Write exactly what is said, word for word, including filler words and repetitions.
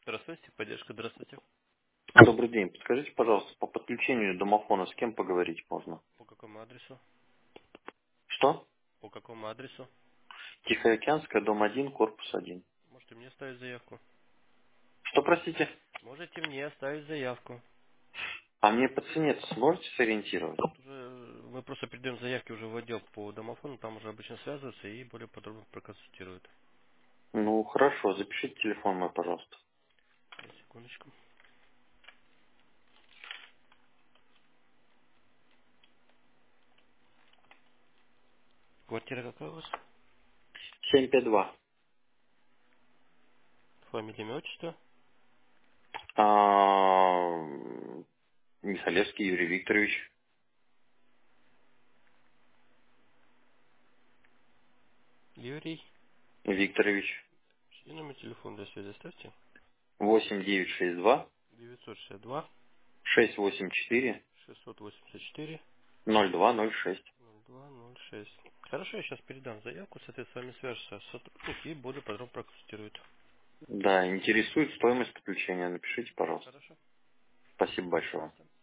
Здравствуйте, поддержка, здравствуйте. Добрый день. Подскажите, пожалуйста, по подключению домофона с кем поговорить можно? По какому адресу? Что? По какому адресу? Тихоокеанская, дом один, корпус один. Можете мне оставить заявку. Что, простите? Можете мне оставить заявку. А мне по цене сможете сориентировать? Тут уже э, мы просто передаем заявки уже в отдел по домофону, там уже обычно связываются и более подробно проконсультируют. Ну, хорошо, запишите телефон мой, пожалуйста. Сейчас, секундочку. Квартира какая у вас? семь пять два. Фамилия, имя, отчество? А, Михалевский Юрий Викторович. Юрий. Викторович. И номер телефона для связи оставьте. восемь девять шесть два девятьсот шестьдесят два шесть восемь четыре шестьсот восемьдесят четыре ноль два ноль шесть. ноль два ноль шесть. Хорошо, я сейчас передам заявку, соответственно, с вами свяжется сотрудник и более подробно проконсультирует. Да, интересует стоимость подключения. Напишите, пожалуйста. Хорошо. Спасибо большое. Пожалуйста.